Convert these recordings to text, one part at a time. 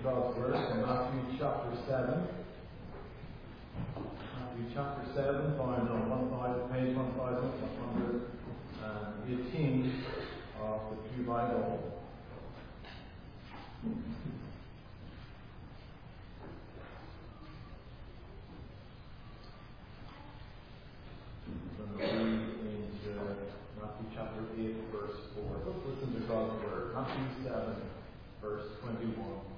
God's Word from Matthew chapter 7. Matthew chapter 7, found on page 1118 of the Pew Bible. I'm going to read into Matthew chapter 8, verse 4. Let's listen to God's Word. Matthew 7, verse 21.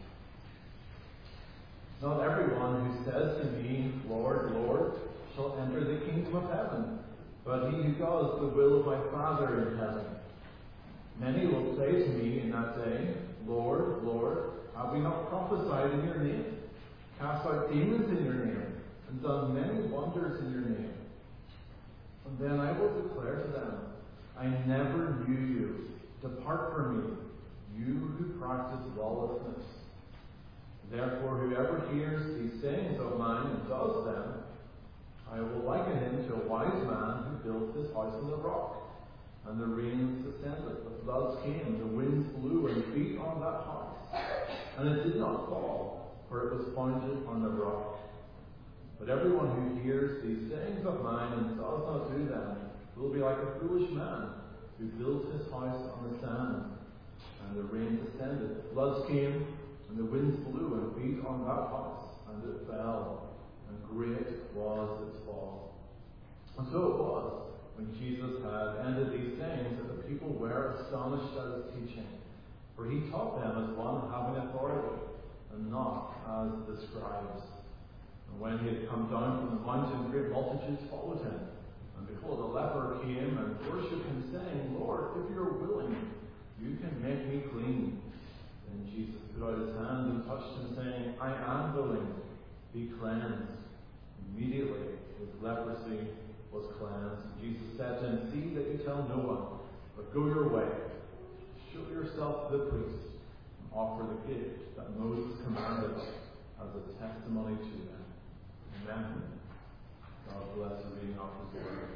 Not everyone who says to me, Lord, Lord, shall enter the kingdom of heaven, but he who does the will of my Father in heaven. Many will say to me in that day, Lord, Lord, have we not prophesied in your name, cast out demons in your name, and done many wonders in your name? And then I will declare to them, I never knew you. Depart from me, you who practice lawlessness. Therefore, whoever hears these sayings of mine and does them, I will liken him to a wise man who built his house on the rock. And the rains descended, the floods came, the winds blew and beat on that house. And it did not fall, for it was founded on the rock. But everyone who hears these sayings of mine and does not do them will be like a foolish man who built his house on the sand. And the rain descended, the floods came, and the winds blew and beat on that house, and it fell, and great was its fall. And so it was, when Jesus had ended these things, that the people were astonished at his teaching. For he taught them as one having authority, and not as the scribes. And when he had come down from the mountain, great multitudes followed him. And behold, a leper came and worshipped him, saying, Lord, if you are willing, you can make me clean. Then Jesus put out his hand and touched him, saying, I am willing, be cleansed. Immediately his leprosy was cleansed. And Jesus said to him, see that you tell no one, but go your way. Show yourself to the priest, and offer the gift that Moses commanded as a testimony to them. Amen. God bless the reading of his word.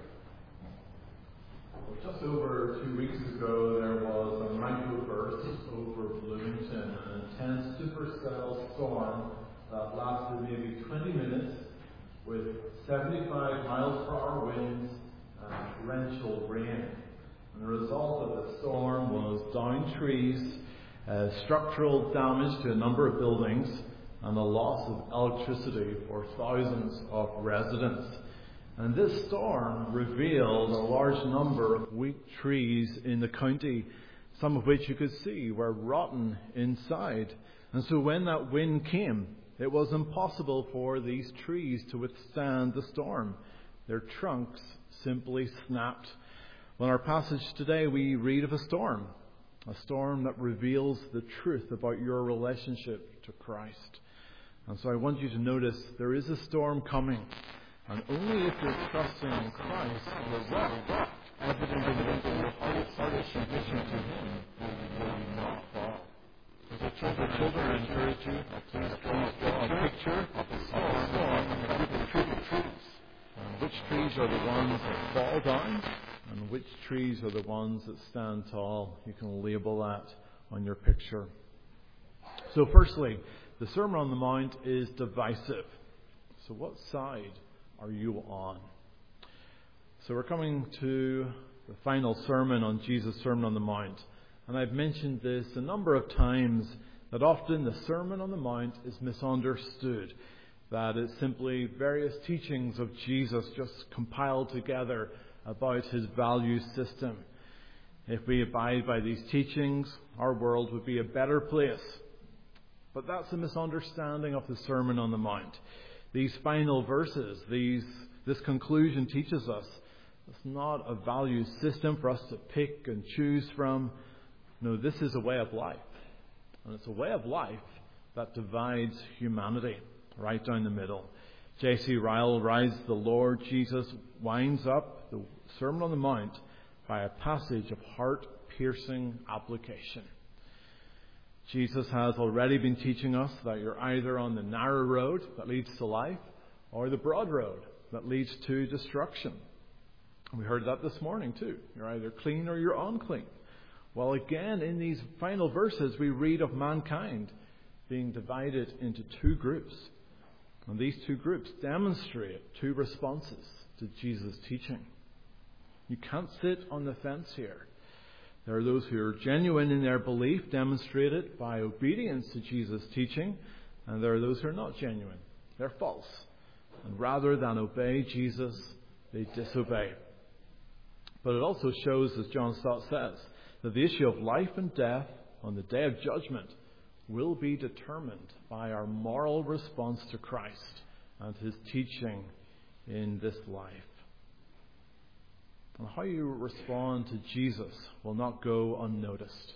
Well, just over 2 weeks ago, there was a microburst over Bloomington, an intense supercell storm that lasted maybe 20 minutes with 75 miles per hour winds and torrential rain. And the result of the storm was downed trees, structural damage to a number of buildings, and the loss of electricity for thousands of residents. And this storm revealed a large number of weak trees in the county, some of which you could see were rotten inside. And so when that wind came, it was impossible for these trees to withstand the storm. Their trunks simply snapped. Well, in our passage today, we read of a storm that reveals the truth about your relationship to Christ. And so I want you to notice there is a storm coming. And only if you're trusting in Christ, the rock, evident in your heart's submission to Him, will you not fall. As I told the children, I encourage you, please draw a picture of a storm and a group of trees. Which trees are the ones that fall down, and which trees are the ones that stand tall? You can label that on your picture. So firstly, the Sermon on the Mount is divisive. So what side are you on? So we're coming to the final sermon on Jesus' Sermon on the Mount. And I've mentioned this a number of times, that often the Sermon on the Mount is misunderstood. That it's simply various teachings of Jesus just compiled together about his value system. If we abide by these teachings, our world would be a better place. But that's a misunderstanding of the Sermon on the Mount. These final verses, this conclusion teaches us it's not a value system for us to pick and choose from. No, this is a way of life. And it's a way of life that divides humanity right down the middle. J.C. Ryle writes, the Lord Jesus winds up the Sermon on the Mount by a passage of heart-piercing application. Jesus has already been teaching us that you're either on the narrow road that leads to life or the broad road that leads to destruction. We heard that this morning too. You're either clean or you're unclean. Well, again, in these final verses, we read of mankind. being divided into two groups. And these two groups demonstrate two responses to Jesus' teaching. You can't sit on the fence here. There are those who are genuine in their belief, demonstrated by obedience to Jesus' teaching, and there are those who are not genuine. They're false. And rather than obey Jesus, they disobey. But it also shows, as John Stott says, that the issue of life and death on the day of judgment will be determined by our moral response to Christ and his teaching in this life. And how you respond to Jesus will not go unnoticed.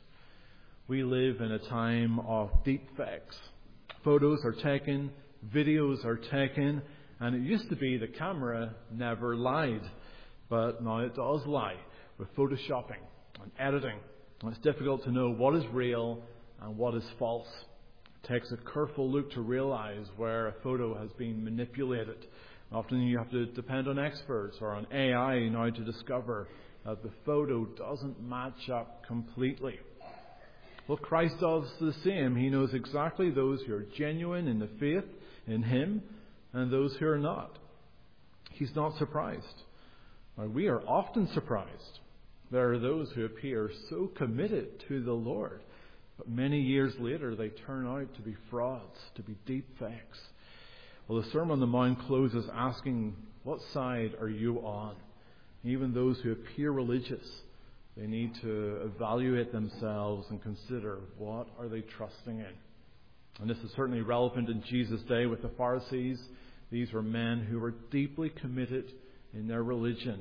We live in a time of deep fakes. Photos are taken, videos are taken, and it used to be the camera never lied. But now it does lie with photoshopping and editing. And it's difficult to know what is real and what is false. It takes a careful look to realize where a photo has been manipulated. Often you have to depend on experts or on AI now to discover that the photo doesn't match up completely. Well, Christ does the same. He knows exactly those who are genuine in the faith in him and those who are not. He's not surprised. Now, we are often surprised. There are those who appear so committed to the Lord, but many years later they turn out to be frauds, to be deep fakes. Well, the Sermon on the Mount closes asking, what side are you on? Even those who appear religious, they need to evaluate themselves and consider, what are they trusting in? And this is certainly relevant in Jesus' day with the Pharisees. These were men who were deeply committed in their religion,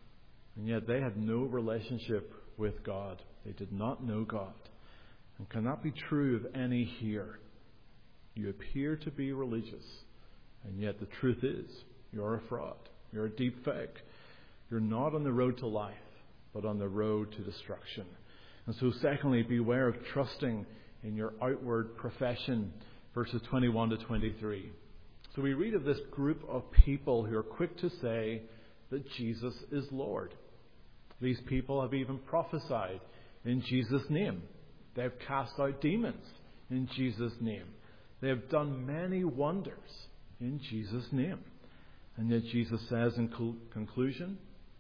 and yet they had no relationship with God. They did not know God. And can that be true of any here? You appear to be religious, and yet the truth is, you're a fraud. You're a deep fake. You're not on the road to life, but on the road to destruction. And so secondly, beware of trusting in your outward profession, verses 21 to 23. So we read of this group of people who are quick to say that Jesus is Lord. These people have even prophesied in Jesus' name. They have cast out demons in Jesus' name. They have done many wonders in Jesus' name. And yet Jesus says in conclusion,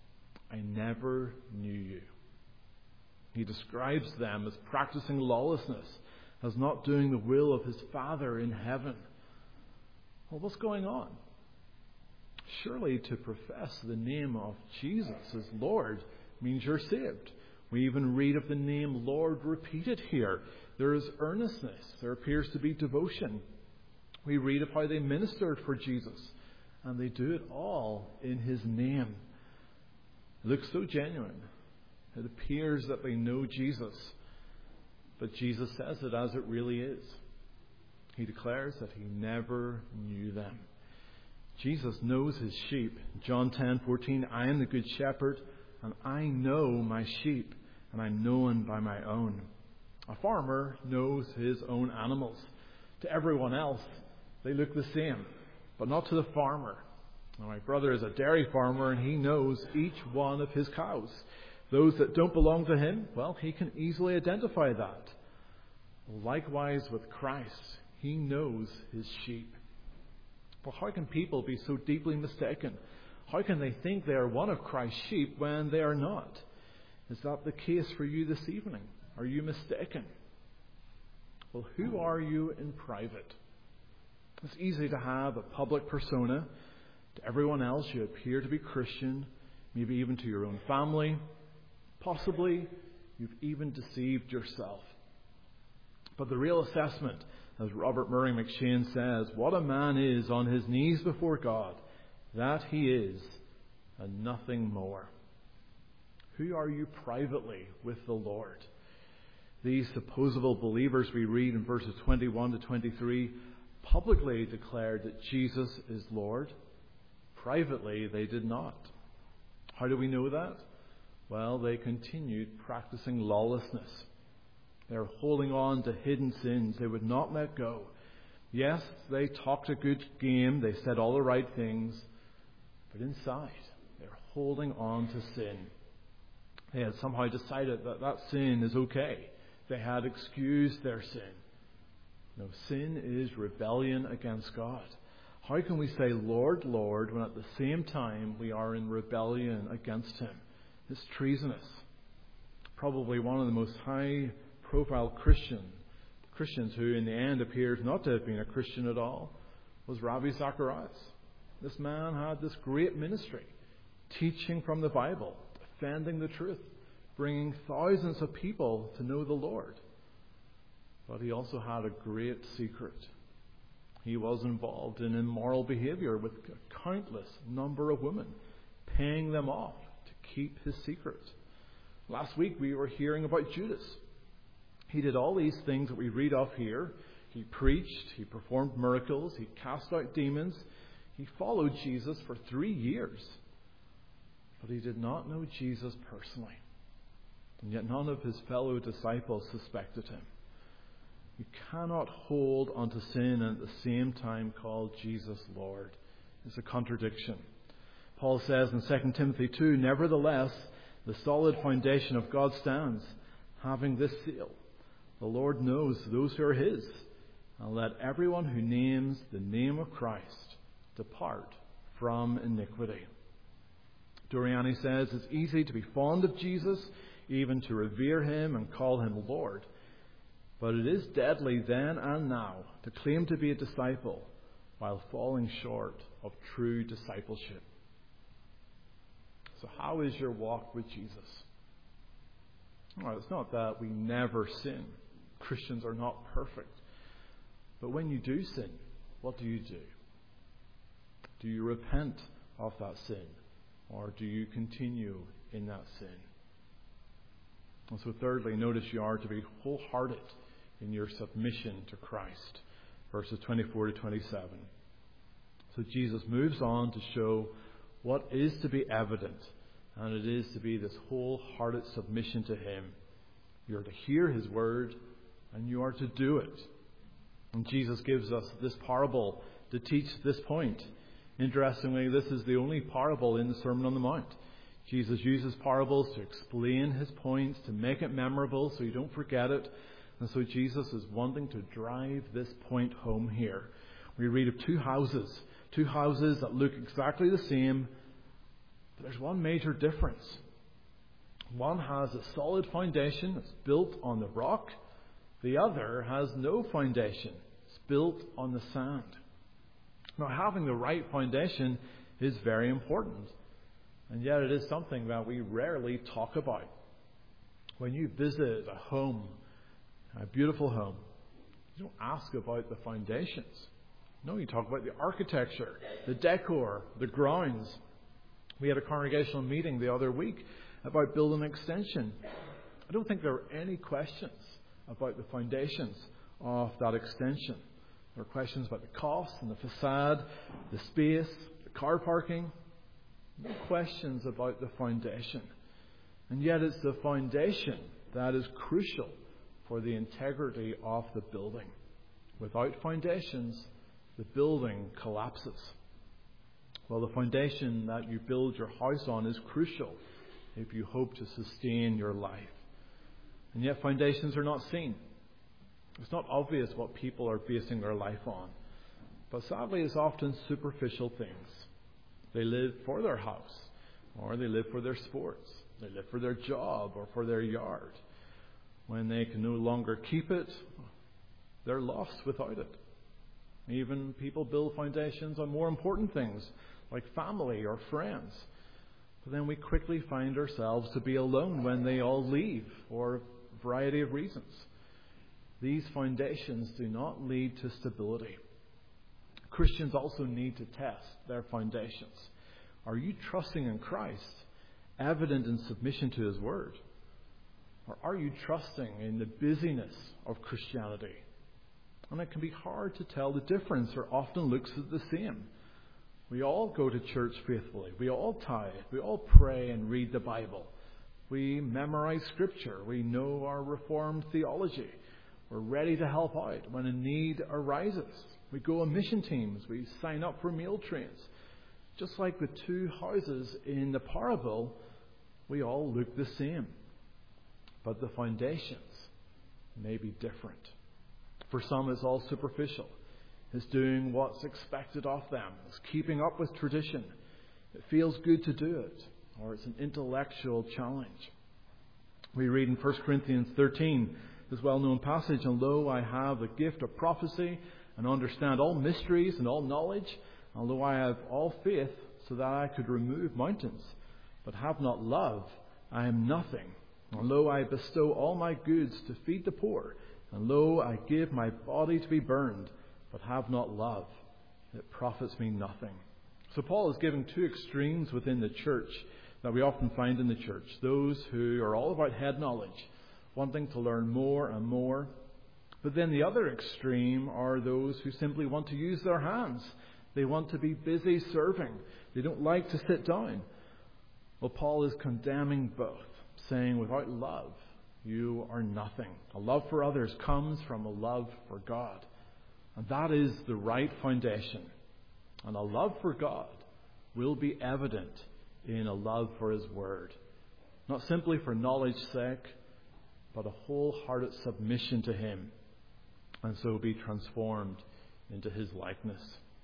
I never knew you. He describes them as practicing lawlessness, as not doing the will of his Father in heaven. Well, what's going on? Surely to profess the name of Jesus as Lord means you're saved. We even read of the name Lord repeated here. There is earnestness. There appears to be devotion. We read of how they ministered for Jesus, and they do it all in his name. It looks so genuine. It appears that they know Jesus, but Jesus says it as it really is. He declares that he never knew them. Jesus knows his sheep. John 10:14, I am the good shepherd, and I know my sheep, and I'm known by my own. A farmer knows his own animals. To everyone else, they look the same, but not to the farmer. Now, my brother is a dairy farmer, and he knows each one of his cows. Those that don't belong to him, well, he can easily identify that. Likewise with Christ, he knows his sheep. Well, how can people be so deeply mistaken? How can they think they are one of Christ's sheep when they are not? Is that the case for you this evening? Are you mistaken? Well, who are you in private? It's easy to have a public persona. To everyone else, you appear to be Christian, maybe even to your own family. Possibly, you've even deceived yourself. But the real assessment, as Robert Murray McCheyne says, what a man is on his knees before God, that he is, and nothing more. Who are you privately with the Lord? These supposable believers we read in verses 21 to 23 publicly declared that Jesus is Lord. Privately, they did not. How do we know that? Well, they continued practicing lawlessness. They were holding on to hidden sins they would not let go. Yes, they talked a good game. They said all the right things. But inside, they were holding on to sin. They had somehow decided that that sin is okay. They had excused their sin. No, sin is rebellion against God. How can we say, Lord, Lord, when at the same time we are in rebellion against Him? It's treasonous. Probably one of the most high-profile Christians who in the end appears not to have been a Christian at all was Ravi Zacharias. This man had this great ministry, teaching from the Bible, defending the truth, bringing thousands of people to know the Lord. But he also had a great secret. He was involved in immoral behavior with a countless number of women, paying them off to keep his secret. Last week we were hearing about Judas. He did all these things that we read of here. He preached, he performed miracles, he cast out demons. He followed Jesus for 3 years. But he did not know Jesus personally. And yet none of his fellow disciples suspected him. You cannot hold onto sin and at the same time call Jesus Lord. It's a contradiction. Paul says in 2 Timothy 2, nevertheless, the solid foundation of God stands, having this seal. The Lord knows those who are His, and let everyone who names the name of Christ depart from iniquity. Doriani says it's easy to be fond of Jesus, even to revere Him and call Him Lord. But it is deadly then and now to claim to be a disciple while falling short of true discipleship. So how is your walk with Jesus? Well, it's not that we never sin. Christians are not perfect. But when you do sin, what do you do? Do you repent of that sin? Or do you continue in that sin? And so thirdly, notice you are to be wholehearted in your submission to Christ. Verses 24 to 27. So Jesus moves on to show what is to be evident, and it is to be this wholehearted submission to Him. You are to hear His word, and you are to do it. And Jesus gives us this parable to teach this point. Interestingly, this is the only parable in the Sermon on the Mount. Jesus uses parables to explain His points, to make it memorable so you don't forget it. And so Jesus is wanting to drive this point home here. We read of two houses that look exactly the same, but there's one major difference. One has a solid foundation, it's built on the rock. The other has no foundation, it's built on the sand. Now, having the right foundation is very important, and yet it is something that we rarely talk about. When you visit a home, a beautiful home, you don't ask about the foundations. No, you talk about the architecture, the decor, the grounds. We had a congregational meeting the other week about building an extension. I don't think there were any questions about the foundations of that extension. There were questions about the cost and the facade, the space, the car parking. No questions about the foundation. And yet it's the foundation that is crucial for the integrity of the building. Without foundations, the building collapses. Well, the foundation that you build your house on is crucial if you hope to sustain your life. And yet foundations are not seen. It's not obvious what people are basing their life on. But sadly, it's often superficial things. They live for their house, or they live for their sports. They live for their job or for their yard. When they can no longer keep it, they're lost without it. Even people build foundations on more important things, like family or friends. But then we quickly find ourselves to be alone when they all leave for a variety of reasons. These foundations do not lead to stability. Christians also need to test their foundations. Are you trusting in Christ, evident in submission to His word? Or are you trusting in the busyness of Christianity? And it can be hard to tell the difference, or often looks the same. We all go to church faithfully. We all tithe. We all pray and read the Bible. We memorize Scripture. We know our Reformed theology. We're ready to help out when a need arises. We go on mission teams. We sign up for meal trains. Just like the two houses in the parable, we all look the same. But the foundations may be different. For some, it's all superficial. It's doing what's expected of them. It's keeping up with tradition. It feels good to do it. Or it's an intellectual challenge. We read in 1 Corinthians 13, this well-known passage, "And lo, I have the gift of prophecy, and understand all mysteries and all knowledge. And lo, I have all faith, so that I could remove mountains. But have not love, I am nothing. And lo, I bestow all my goods to feed the poor. And lo, I give my body to be burned, but have not love. It profits me nothing." So Paul is giving two extremes within the church that we often find in the church. Those who are all about head knowledge, wanting to learn more and more. But then the other extreme are those who simply want to use their hands. They want to be busy serving. They don't like to sit down. Well, Paul is condemning both, saying without love, you are nothing. A love for others comes from a love for God. And that is the right foundation. And a love for God will be evident in a love for His Word. Not simply for knowledge's sake, but a wholehearted submission to Him. And so be transformed into His likeness.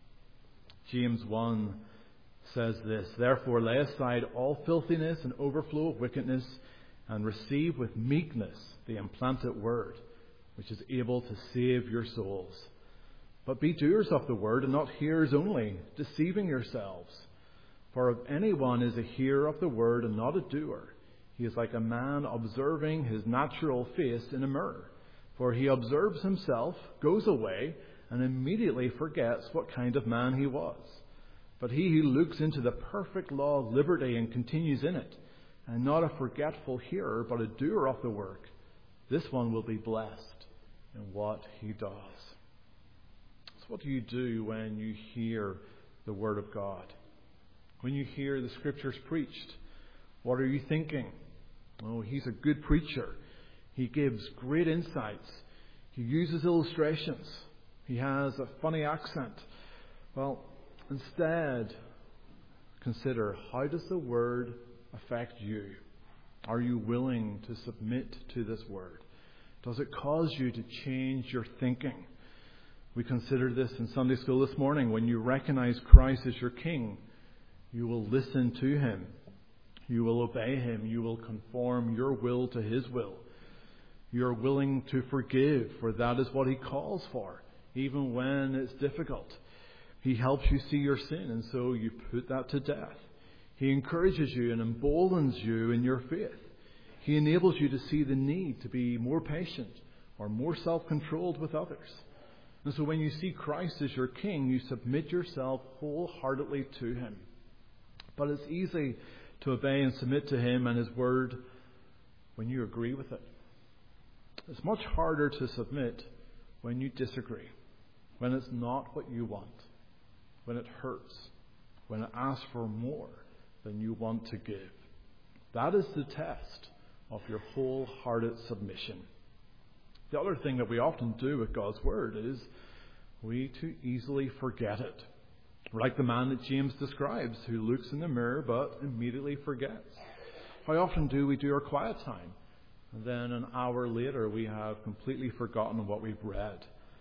James 1 says this, "Therefore lay aside all filthiness and overflow of wickedness, and receive with meekness the implanted word, which is able to save your souls. But be doers of the word, and not hearers only, deceiving yourselves. For if anyone is a hearer of the word and not a doer, he is like a man observing his natural face in a mirror. For he observes himself, goes away, and immediately forgets what kind of man he was. But he who looks into the perfect law of liberty and continues in it, and not a forgetful hearer, but a doer of the work, this one will be blessed in what he does." So what do you do when you hear the Word of God? When you hear the Scriptures preached, what are you thinking? Oh, he's a good preacher. He gives great insights. He uses illustrations. He has a funny accent. Well, instead, consider, how does the Word affect you? Are you willing to submit to this Word? Does it cause you to change your thinking? We considered this in Sunday school this morning. When you recognize Christ as your King, you will listen to Him. You will obey Him. You will conform your will to His will. You're willing to forgive, for that is what He calls for, even when it's difficult. He helps you see your sin, and so you put that to death. He encourages you and emboldens you in your faith. He enables you to see the need to be more patient or more self-controlled with others. And so when you see Christ as your King, you submit yourself wholeheartedly to Him. But it's easy to obey and submit to Him and His Word when you agree with it. It's much harder to submit when you disagree, when it's not what you want, when it hurts, when it asks for more than you want to give. That is the test of your wholehearted submission. The other thing that we often do with God's Word is we too easily forget it. We're like the man that James describes, who looks in the mirror but immediately forgets. How often do we do our quiet time, and then an hour later we have completely forgotten what we've read?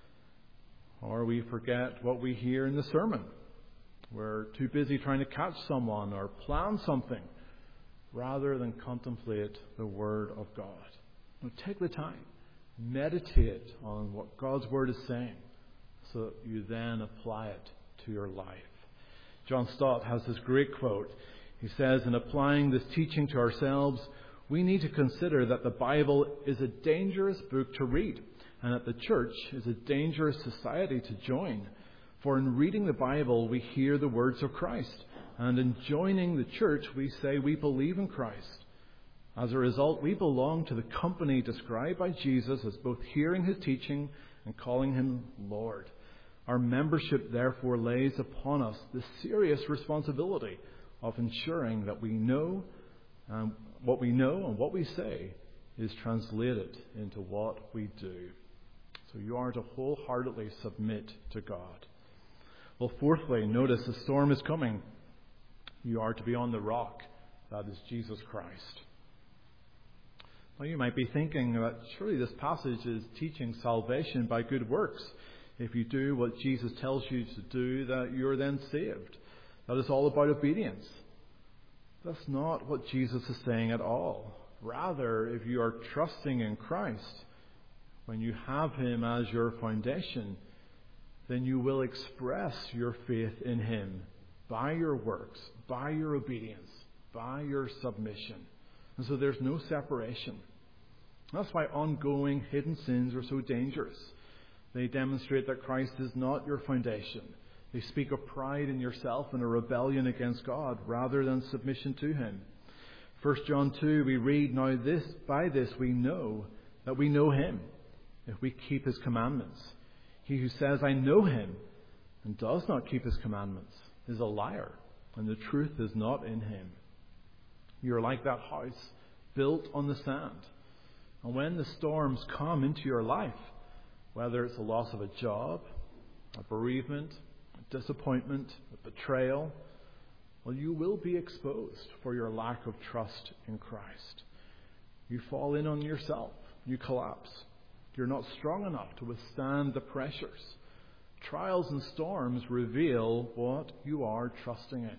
Or we forget what we hear in the sermon. We're too busy trying to catch someone or plan something rather than contemplate the Word of God. Now, take the time. Meditate on what God's Word is saying so that you then apply it to your life. John Stott has this great quote. He says, in applying this teaching to ourselves, we need to consider that the Bible is a dangerous book to read, and that the church is a dangerous society to join. For in reading the Bible, we hear the words of Christ, and in joining the church, we say we believe in Christ. As a result, we belong to the company described by Jesus as both hearing His teaching and calling Him Lord. Our membership, therefore, lays upon us the serious responsibility of ensuring that we know what we know and what we say is translated into what we do. So you are to wholeheartedly submit to God. Well, fourthly, notice the storm is coming. You are to be on the rock. That is Jesus Christ. Well, you might be thinking that surely this passage is teaching salvation by good works. If you do what Jesus tells you to do, that you're then saved. That is all about obedience. That's not what Jesus is saying at all. Rather, if you are trusting in Christ, when you have Him as your foundation, then you will express your faith in Him by your works, by your obedience, by your submission. And so there's no separation. That's why ongoing hidden sins are so dangerous. They demonstrate that Christ is not your foundation. They speak of pride in yourself and a rebellion against God rather than submission to Him. 1 John 2, we read, "Now by this we know that we know Him, if we keep His commandments. He who says, 'I know Him,' and does not keep His commandments is a liar, and the truth is not in him." You are like that house built on the sand. And when the storms come into your life, whether it's the loss of a job, a bereavement, a disappointment, a betrayal, well, you will be exposed for your lack of trust in Christ. You fall in on yourself. You collapse. You're not strong enough to withstand the pressures. Trials and storms reveal what you are trusting in.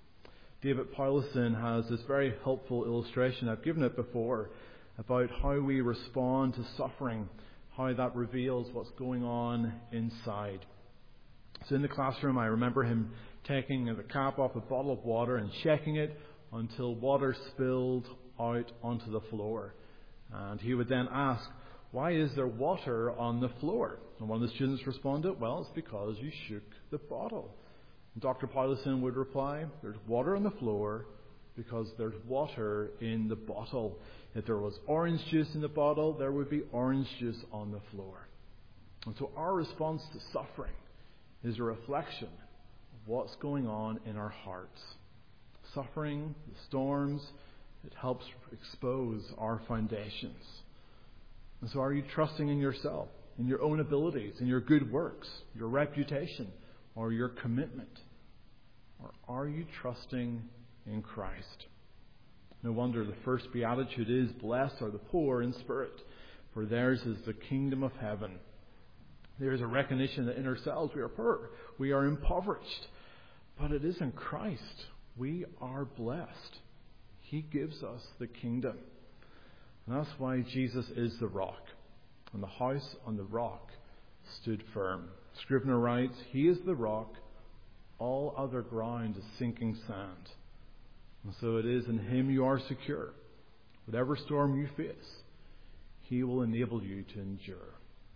David Powlison has this very helpful illustration. I've given it before about how we respond to suffering, how that reveals what's going on inside. So in the classroom, I remember him taking the cap off a bottle of water and shaking it until water spilled out onto the floor. And he would then ask, "Why is there water on the floor?" And one of the students responded, "Well, it's because you shook the bottle." And Dr. Powlison would reply, "There's water on the floor because there's water in the bottle. If there was orange juice in the bottle, there would be orange juice on the floor." And so our response to suffering is a reflection of what's going on in our hearts. Suffering, the storms, it helps expose our foundations. And so are you trusting in yourself, in your own abilities, in your good works, your reputation, or your commitment? Or are you trusting in Christ? No wonder the first beatitude is, "Blessed are the poor in spirit, for theirs is the kingdom of heaven." There is a recognition that in ourselves we are poor, we are impoverished. But it is in Christ we are blessed. He gives us the kingdom. And that's why Jesus is the rock. And the house on the rock stood firm. Scrivener writes, "He is the rock, all other ground is sinking sand." And so it is in Him you are secure. Whatever storm you face, He will enable you to endure.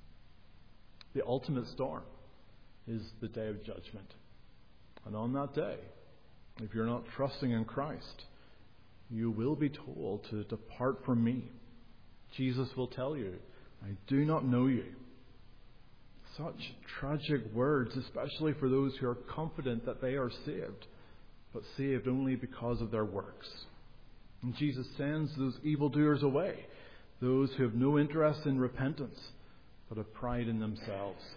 The ultimate storm is the day of judgment. And on that day, if you're not trusting in Christ, you will be told to depart from me. Jesus will tell you, "I do not know you." Such tragic words, especially for those who are confident that they are saved, but saved only because of their works. And Jesus sends those evildoers away, those who have no interest in repentance, but have pride in themselves.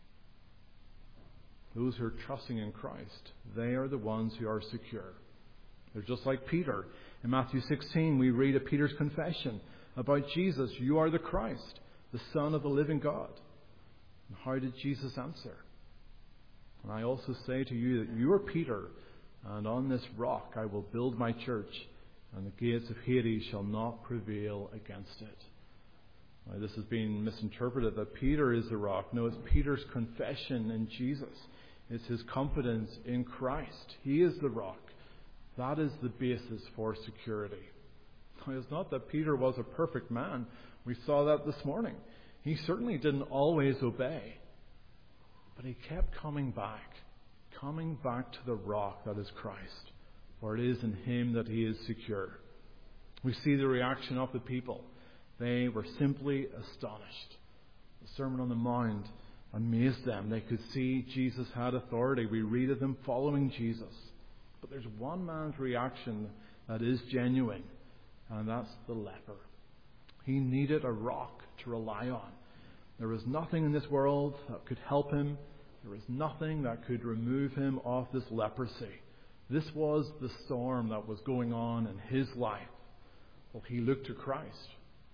Those who are trusting in Christ, they are the ones who are secure. They're just like Peter. In Matthew 16, we read of Peter's confession about Jesus. "You are the Christ, the Son of the living God." And how did Jesus answer? "And I also say to you that you are Peter, and on this rock I will build my church, and the gates of Hades shall not prevail against it." Now, this has been misinterpreted that Peter is the rock. No, it's Peter's confession in Jesus. It's his confidence in Christ. He is the rock. That is the basis for security. Now, it's not that Peter was a perfect man. We saw that this morning. He certainly didn't always obey. But he kept coming back to the rock that is Christ. For it is in Him that he is secure. We see the reaction of the people. They were simply astonished. The Sermon on the Mount amazed them. They could see Jesus had authority. We read of them following Jesus. But there's one man's reaction that is genuine, and that's the leper. He needed a rock to rely on. There was nothing in this world that could help him. There was nothing that could remove him off this leprosy. This was the storm that was going on in his life. Well, he looked to Christ.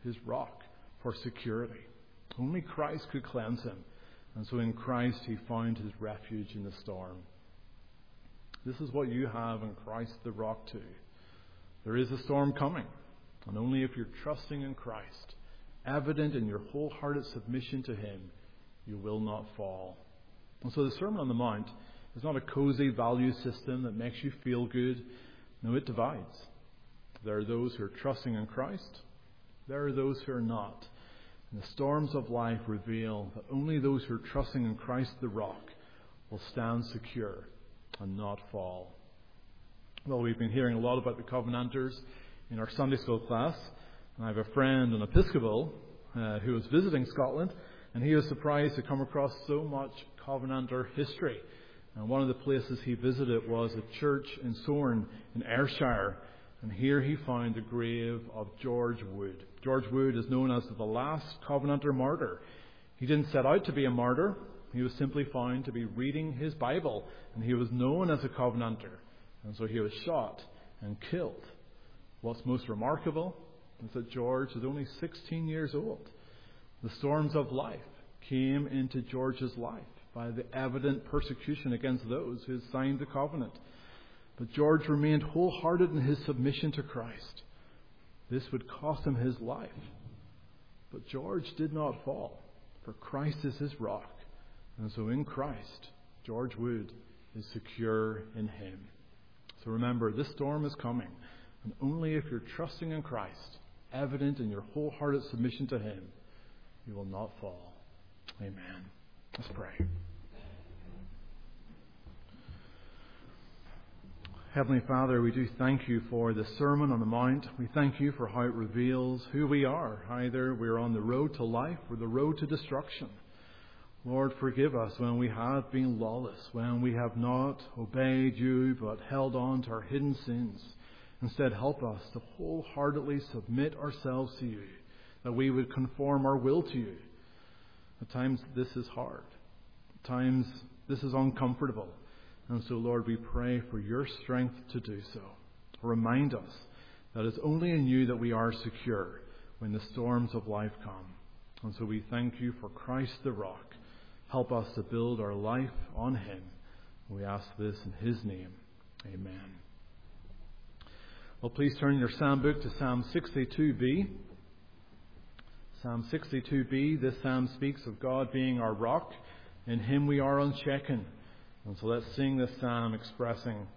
his rock for security. Only Christ could cleanse him. And so in Christ he found his refuge in the storm. This is what you have in Christ the rock too. There is a storm coming. And only if you're trusting in Christ, evident in your wholehearted submission to him, you will not fall. And so the Sermon on the Mount is not a cozy value system that makes you feel good. No, it divides. There are those who are trusting in Christ. There are those who are not. And the storms of life reveal that only those who are trusting in Christ the rock will stand secure and not fall. Well, we've been hearing a lot about the Covenanters in our Sunday school class. And I have a friend, an Episcopal, who was visiting Scotland, and he was surprised to come across so much Covenanter history. And one of the places he visited was a church in Sorn in Ayrshire. And here he found the grave of George Wood. George Wood is known as the last Covenanter martyr. He didn't set out to be a martyr. He was simply found to be reading his Bible, and he was known as a Covenanter. And so he was shot and killed. What's most remarkable is that George is only 16 years old. The storms of life came into George's life by the evident persecution against those who had signed the covenant. But George remained wholehearted in his submission to Christ. This would cost him his life. But George did not fall, for Christ is his rock. And so in Christ, George Wood is secure in him. So remember, this storm is coming. And only if you're trusting in Christ, evident in your wholehearted submission to him, you will not fall. Amen. Let's pray. Heavenly Father, we do thank you for the Sermon on the Mount. We thank you for how it reveals who we are. Either we're on the road to life or the road to destruction. Lord, forgive us when we have been lawless, when we have not obeyed you but held on to our hidden sins. Instead, help us to wholeheartedly submit ourselves to you, that we would conform our will to you. At times this is hard. At times this is uncomfortable. And so, Lord, we pray for your strength to do so. Remind us that it's only in you that we are secure when the storms of life come. And so we thank you for Christ the rock. Help us to build our life on him. We ask this in his name. Amen. Well, please turn your psalm book to Psalm 62b. Psalm 62b, this psalm speaks of God being our rock. In him we are unshaken. And so let's sing this psalm expressing